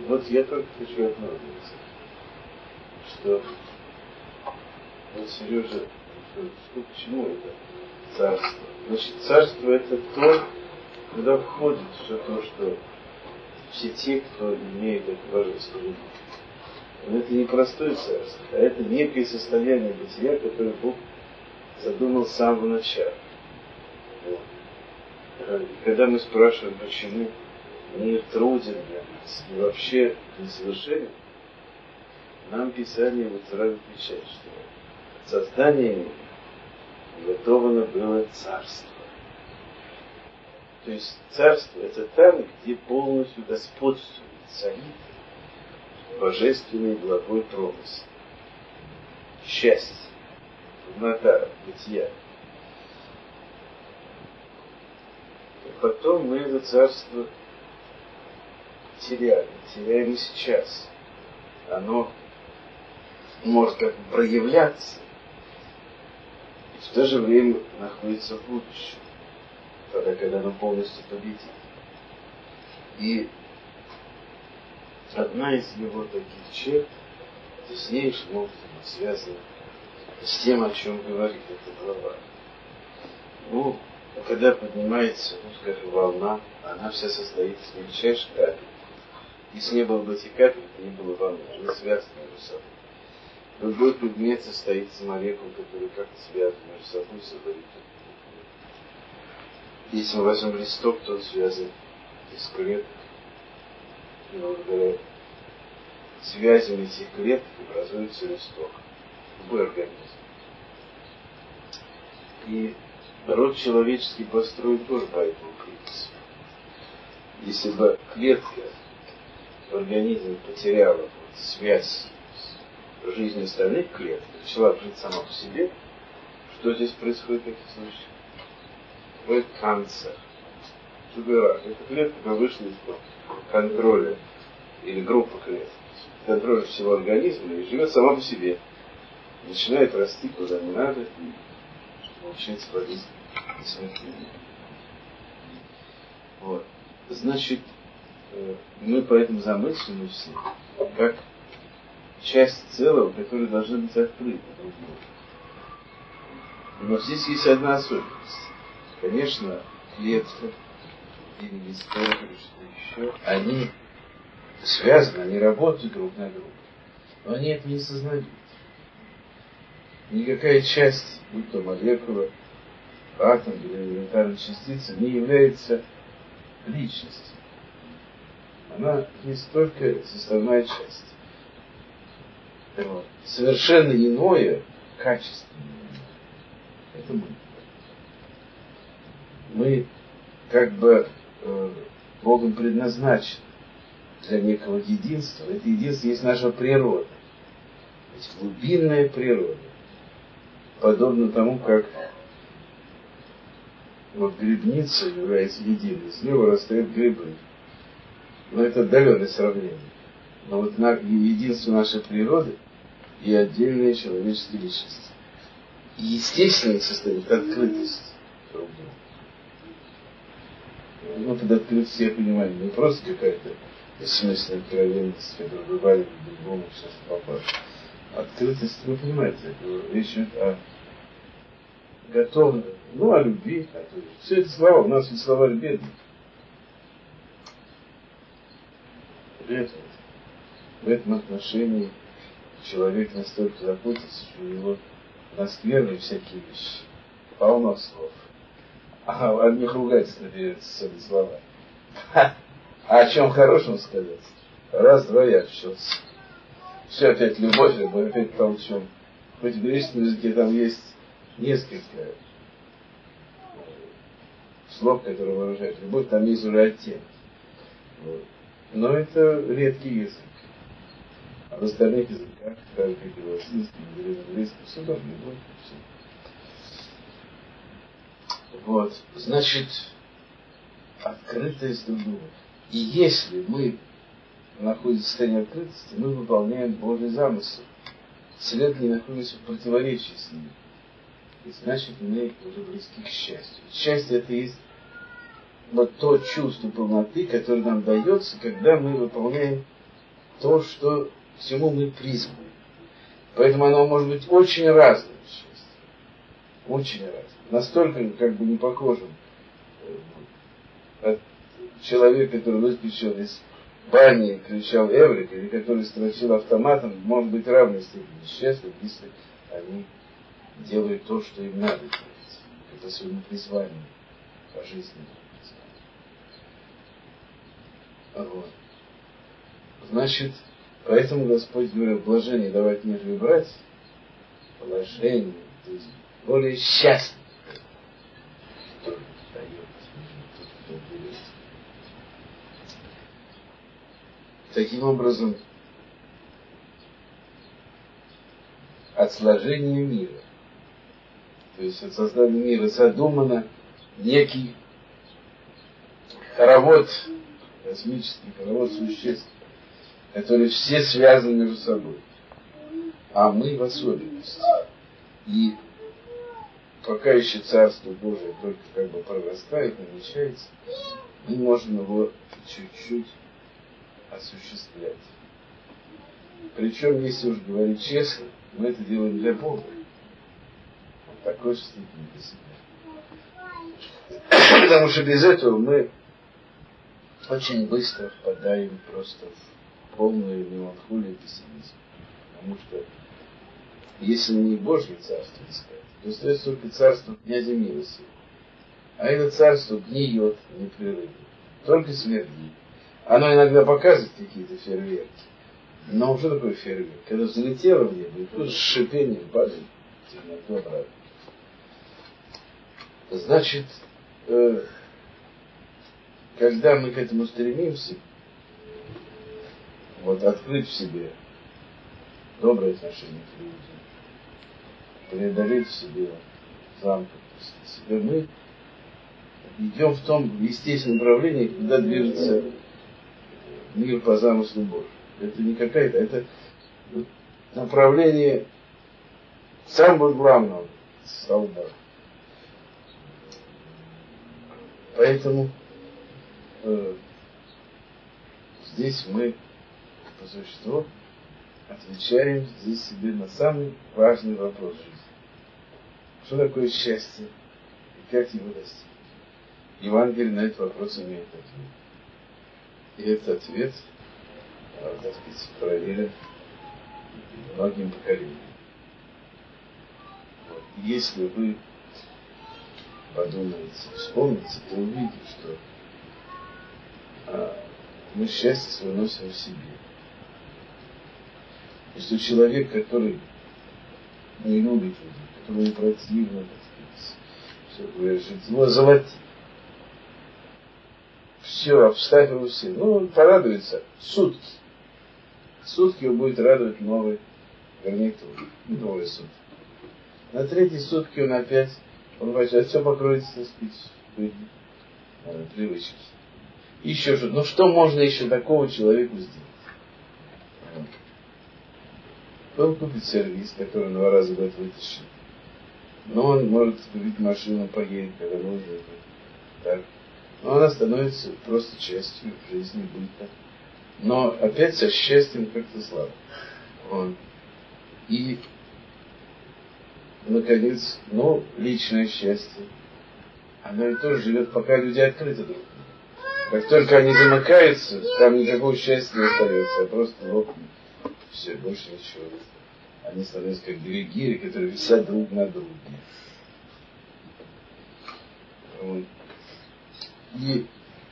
Вот я только хочу одно сказать, что вот Сережа, к чему это царство? Значит, царство это то, куда входит все то, что все те, кто имеет это божественное. Но это не простое царство, а это некое состояние бытия, которое Бог задумал с самого начала. Вот. И когда мы спрашиваем, почему мир труден для нас и вообще несовершенен, нам Писание вот сразу отвечает, что от создания мира уготовано было царство. То есть царство это там, где полностью господствует, царит божественный благой промысел. Счастье, полнота, бытия. И потом мы это царство теряем и сейчас. Оно может как бы проявляться, и в то же время находится в будущем, тогда, когда оно полностью победит. И одна из его таких черт теснейшим образом связана с тем, о чем говорит эта глава. Ну, когда поднимается, ну, скажем, волна, она вся состоит из мельчайших капель. Если не было бы этих капель, то не было волны, они связаны между собой. Любой предмет состоит из молекул, которые как-то связаны между собой, создают. Если мы возьмем листок, то он связан из клеток. И благодаря связям этих клеток образуется листок. Любой организм. И род человеческий построен тоже по этому принципу. Если бы клетка в организме потеряла вот связь с жизнью остальных клеток, начала жить сама по себе, что здесь происходит в таких случаях? Происходит канцер. Рак. Эта клетка вышла из контроля или группа клеток, контроля всего организма и живет сама по себе. Начинает расти куда не надо и получается болезнь и смертельная. Вот. Значит, мы поэтому замыслены все, как часть целого, которая должна быть открыта друг другу. Но здесь есть одна особенность. Конечно, клетка или листок или что еще, они связаны, они работают друг на друга, но они это не сознают. Никакая часть, будь то молекула, атом или элементарная частица, не является личностью. Она есть только составная часть. Совершенно иное, качественное, это мы. Мы как бы Богом предназначены для некого единства. Это единство есть наша природа. То есть глубинная природа. Подобно тому, как вот грибница является единой, из нее вырастают грибы. Но это отдаленное сравнение. Но вот единство нашей природы и отдельные человеческие личности. И естественное состоит открытость друг другу. Ну, под открытостью я понимаю, не просто какая-то бессмысленная откровенность, которая вываливает другому все, что попало. Открытость, вы понимаете, речь идет о готовности, ну, о любви. Все это слова, у нас ведь слова бедные. В этом отношении человек настолько заботится, что у него наскверны всякие вещи. Полно слов. А от них ругательство берется с этими словами. А о чем хорошем сказать? Раз-два и общался. Все опять любовь, мы опять толчем. Хоть в греческом языке там есть несколько слов, которые выражают любовь, там есть уже оттенок. Вот. Но это редкий язык. А в остальных языках, так как и в латинском, и в английском, все там любовь. Все. Вот. Значит, открытость друг другу. И если мы находимся в состоянии открытости, мы выполняем Божий замысел. Следовательно, находимся в противоречии с ним. И значит, мы уже близки к счастью. Счастье это есть вот то чувство полноты, которое нам дается, когда мы выполняем то, что всему мы призваны. Поэтому оно может быть очень разным счастье. Очень разным. Настолько как бы не похожим от человека, который выскочил из бани и кричал «Эврика», или который строчил автоматом, может быть равной степени счастлив, если они делают то, что им надо делать. Это своему призванию по жизни. Вот. Значит, поэтому Господь говорил, блажение давать нежели брать, блажение, то есть более счастлив, кто дает, тот, кто берет. Таким образом, от сложения мира, то есть от создания мира задумано некий хоровод, космический хоровод существ, которые все связаны между собой, а мы в особенности. И пока еще Царство Божие только как бы прорастает, намечается, мы можем его чуть-чуть осуществлять. Причем, если уж говорить честно, мы это делаем для Бога. В такой же степени для себя. Потому что без этого мы очень быстро впадаем просто в полную меланхолию и пессимизм. Потому что если не Божье царство искать, то остается только царство князя мира сего. А это царство гниет непрерывно, только смердит. Оно иногда показывает какие-то фейерверки. Но что такое фейерверк? Когда взлетело в небо, и тут с шипением падает в темноту обратно. Значит, когда мы к этому стремимся, вот открыть в себе доброе отношение к людям, преодолеть в себе замкнутость в себе, мы идем в том естественном направлении, куда движется мир по замыслу Божьему. Это не какая-то, это направление самого главного столба. Поэтому здесь мы по существу отвечаем здесь себе на самый важный вопрос жизни. Что такое счастье и как его достичь? Евангелие на этот вопрос имеет ответ. И этот ответ, так сказать, проверен многим поколениям. Вот. Если вы подумаете, вспомните, то увидите, что мы счастье свое носим в себе. И что человек, который не любит людей, которому противно, так сказать, все говорит, его золотит. Все, вставь его все. Ну, он порадуется сутки. Сутки его будет радовать новый гарнитур, новые сутки. На третьи сутки он опять, все покроется, так сказать, привычки. Еще что-то. Ну, что можно еще такого человеку сделать? Он купит сервис, который 2 раза в год вытащит. Но он может купить машину, поедет, когда нужно. Так. Но она становится просто частью жизни, быта. Но опять со счастьем как-то слабо. И, наконец, личное счастье. Оно и тоже живет, пока люди открыты друг другу. Как только они замыкаются, там никакого счастья не остается, а просто лопнут. Все, больше ничего. Они становятся как 2 гири, которые висят друг на друге. И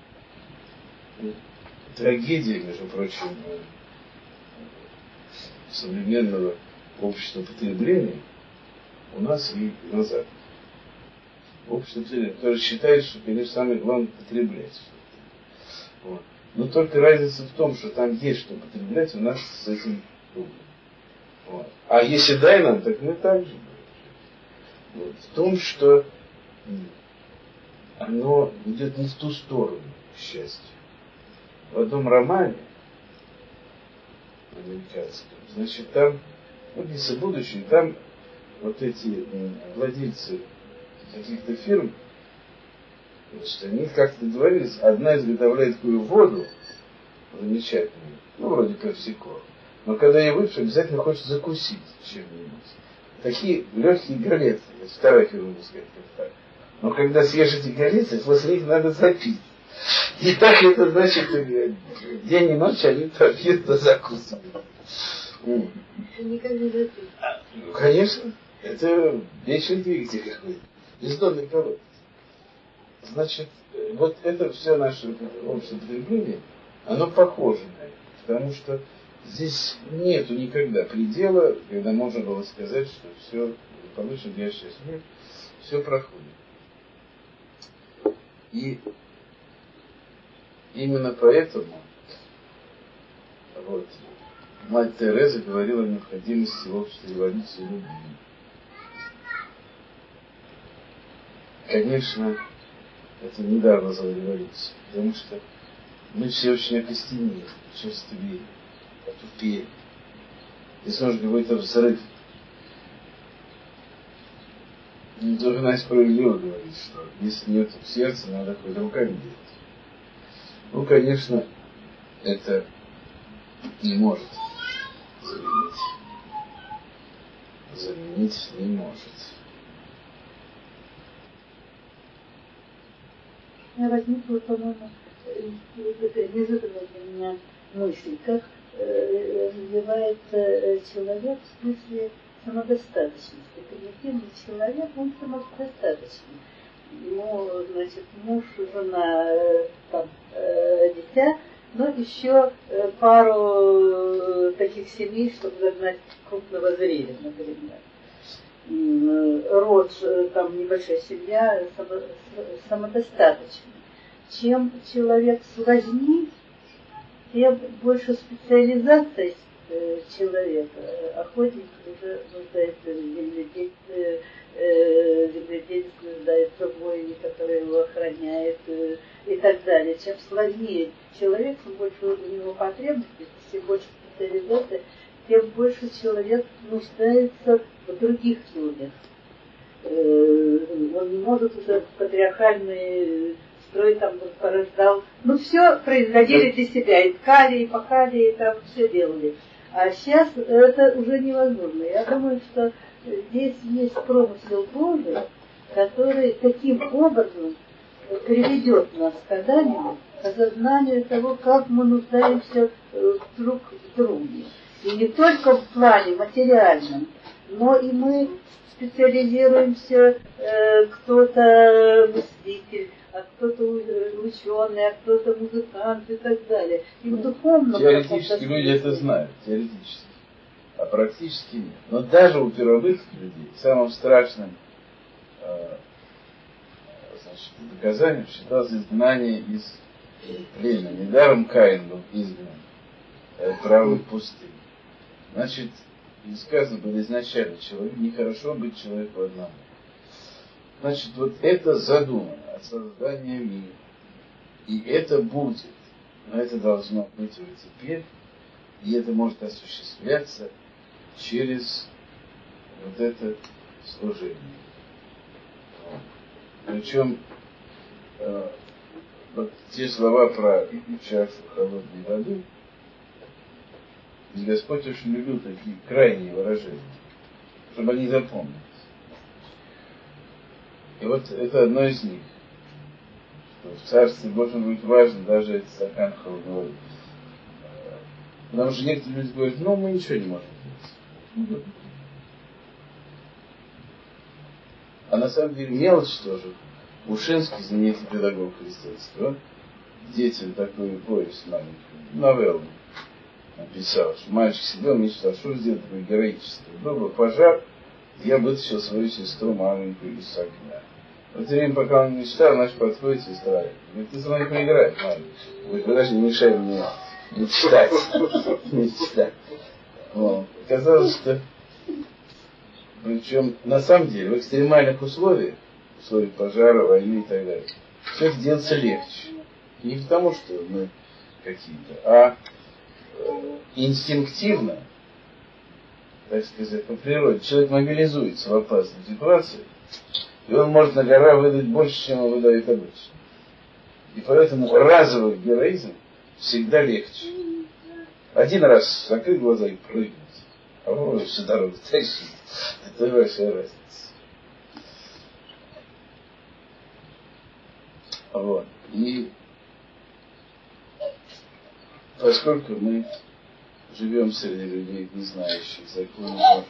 трагедия, между прочим, современного общества потребления у нас и на Западе. Общество потребления, которое считает, что, конечно, самое главное потреблять. Вот. Но только разница в том, что там есть что потреблять, у нас с этим трудно. Вот. А если дай нам, так мы так же. Вот. В том, что оно идет не в ту сторону, к счастью. В одном романе американском, значит, там, если будущее, там вот эти владельцы каких-то фирм, значит, они как-то договорились, одна изготовляет такую воду замечательную, ну, вроде персиков. Но когда я выпью, обязательно хочется закусить чем-нибудь. Такие легкие галеты, стараюсь могу сказать, как так. Но когда съешь эти галеты, после них надо запить. И так это значит, день и ночь они то пьют, то закусывают. Никак не запить. Ну, конечно, это вечный двигатель какой-то. Бездонный колодец. Значит, вот это все наше общее потребление, оно похоже на это. Потому что здесь нету никогда предела, когда можно было сказать, что все получим, я счастлив, все проходит. И именно поэтому вот, мать Тереза говорила о необходимости общества революции любви. Конечно, это недавно за революцию, потому что мы все очень окостенели, черствели, отупели. Если нужен какой-то взрыв. Должна справедливо говорить, что если нет сердца, надо хоть руками делать. Ну, конечно, это не может заменить не может. У меня возникла, по-моему, такая неожиданная для меня мысль, как развивается человек в смысле самодостаточности. Примитивный человек, он самодостаточный. Ему, значит, муж, жена, там, дитя, но еще пару таких семей, чтобы загнать крупного зверя, например. Род, там небольшая семья, самодостаточный. Чем человек сложнее, тем больше специализация человека. Охотник уже нуждается в земледельец нуждается в воине, который его охраняет и так далее. Чем сложнее человек, тем больше у него потребностей, тем больше специализация, тем больше человек нуждается в других людях. Он не может уже патриархальный строй там порождал. Ну, все производили для себя. И ткали, и пахали, и там все делали. А сейчас это уже невозможно. Я думаю, что здесь есть промысел Божий, который таким образом приведет нас когда-нибудь к осознанию того, как мы нуждаемся друг в друге. И не только в плане материальном, но и мы специализируемся, кто-то мыслитель, а кто-то ученый, а кто-то музыкант и так далее. И в духовном... Теоретически люди это знают, теоретически. А практически нет. Но даже у первобытных людей самым страшным наказанием считалось изгнание из племени. Недаром Каин был изгнан правой пустыни. Значит, и сказано было изначально, человек, нехорошо быть человеку одному. Значит, вот это задумано от создания мира. И это будет. Но это должно быть уже теперь. И это может осуществляться через вот это служение. Причем вот те слова про чашу холодной воды, Господь очень любил такие крайние выражения, чтобы они запомнились. И вот это одно из них. Что в Царстве Божьем будет важно даже этот стакан холодной воды. Потому что некоторые люди говорят, ну мы ничего не можем делать. А на самом деле мелочь тоже. Ушинский, знаменитый педагог христианства, детям такую повесть маленькую, новеллу написал, что мальчик сидел, мечтал, что сделать такое героическое. Был бы пожар, я вытащил свою сестру маленькую из огня. В это время, пока он мечтал, наш подходит сестра. Говорит, ты со мной поиграй, маленький. Говорит, подожди, не мешай мне мечтать. Мечтать. Казалось, что причем на самом деле в экстремальных условиях пожара, войны и так далее, все это делается легче. Не потому, что мы какие-то, а инстинктивно, так сказать, по природе. Человек мобилизуется в опасной ситуации, и он может на гора выдать больше, чем он выдает обычно. И поэтому разовый героизм всегда легче. Один раз закрыть глаза и прыгнуть. А вы всю дорогу тащить. Это большая разница. Вот. И поскольку мы живем среди людей, не знающих закона Божьего,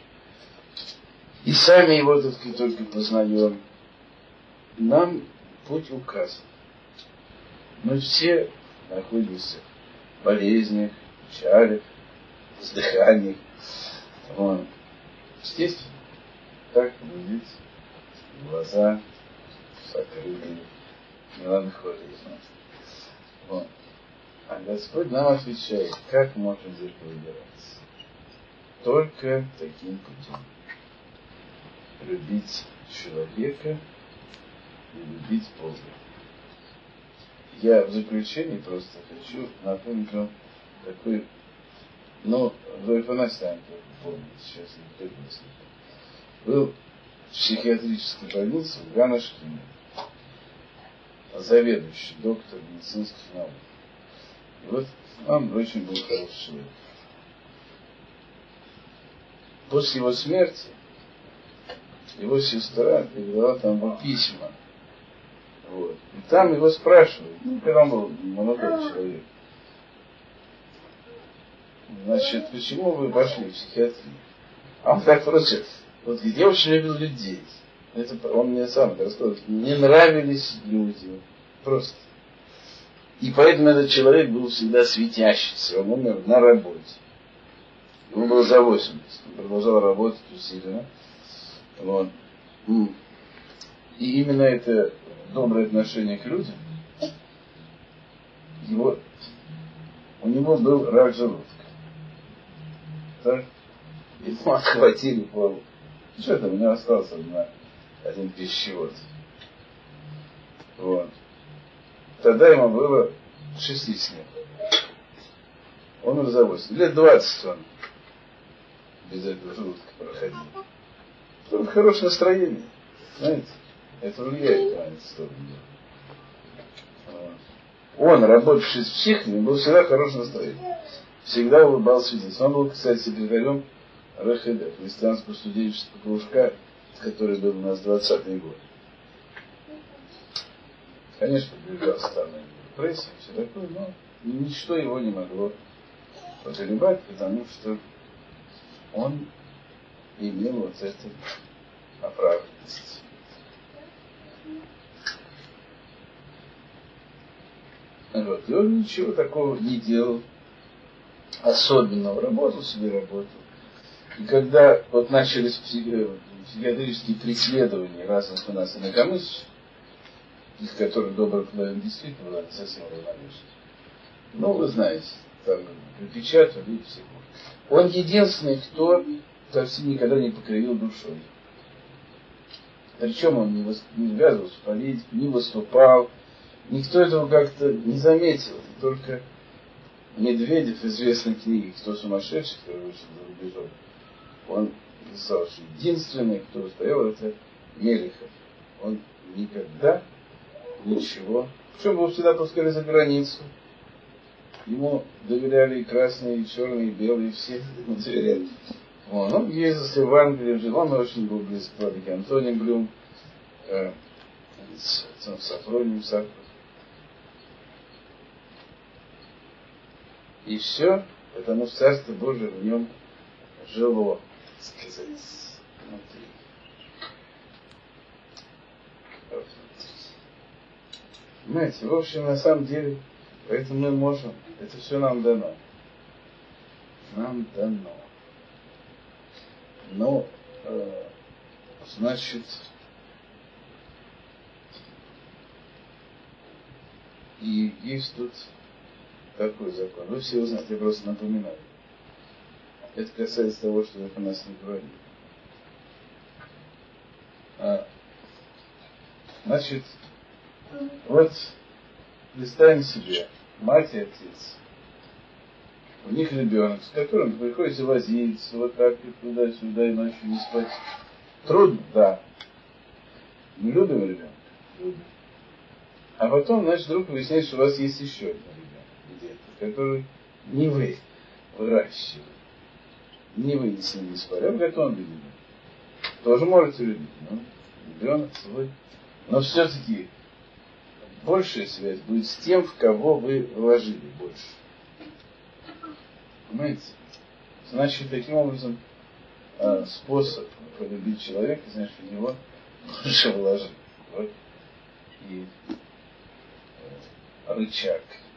и сами его только познаем, нам путь указан. Мы все находимся в болезнях, печалях, вздыханиях. Вот. Естественно, так глядеть, глаза закрыли, меланхолия. Вот. А Господь нам отвечает, как можно из этого выбираться. Только таким путем. Любить человека и любить Бога. Я в заключение просто хочу напомнить вам такой, вы Афанасьян помните, сейчас никто не слышит. Был в психиатрической больнице в Ганашкине заведующий, доктор медицинских наук. И вот он очень был хороший человек. После его смерти его сестра передала там ему письма. Вот. И там его спрашивают, когда он был молодой человек, значит, почему вы пошли в психиатрию? А он так просит, вот я очень любил людей. Это он мне сам рассказывал, мне нравились люди. Просто. И поэтому этот человек был всегда светящийся. Он умер на работе. Ему было за 80. Он продолжал работать усиленно. Вот. И именно это доброе отношение к людям, у него был рак желудка. Так? Ему отхватили полу. Что там, у него остался один пищевод. Вот. Тогда ему было 60 лет. Он уже за 80. Лет 20 он без этого желудка проходил. Только хорошее настроение. Знаете, это влияет на эту сторону. Он, работавший с психами, был всегда хорошее настроение. Всегда улыбался людям. Он был, кстати, секретарем РХД, христианского студенческого кружка, который был у нас в 20-е годы. Конечно, подвергался странной депрессии, все такое, но ничто его не могло поколебать, потому что он имел вот эту оправданность. Вот. И он ничего такого не делал особенного. Работал себе, работал. И когда вот начались психиатрические преследования разных у нас инакомыслящих, из которых добрый половина действительно была не совсем равнодушна. Вы знаете, там припечатали и всего. Он единственный, кто совсем никогда не покривил душой. Причем он не ввязывался в политику, не выступал. Никто этого как-то не заметил. Только Медведев в известной книге «Кто сумасшедший», который вышел за рубежом, он писал, что единственный, кто стоял, это Мелехов. Он никогда ничего. Причем его всегда пускали за границу. Ему доверяли и красные, и черные, и белые, все ему доверяли. Он ездил в Англию, жил, он очень был близок к владыке Антонием Блюм, с Сафронием Сахаров. И все, потому что Царство Божие в нем жило, сказать, внутри. Понимаете, в общем, на самом деле, поэтому мы можем, это все нам дано. Нам дано. Но, значит, и есть тут такой закон. Вы все узнаете, я просто напоминаю. Это касается того, что вы о нас не говорили. Значит, вот представим себе, мать и отец. У них ребенок, с которым приходится возиться, вот так и туда-сюда, и ночью не спать. Трудно, да. Мы любим ребенка? Любим. А потом, значит, вдруг выясняется, что у вас есть еще один ребенок, который не вы. выращивали, не вынесены из поля, как он любит. Тоже можете любить, но ребенок свой. Но все-таки большая связь будет с тем, в кого вы вложили больше. Понимаете? Значит, таким образом способ полюбить человека, значит, в него больше вложить. Вот. И рычаг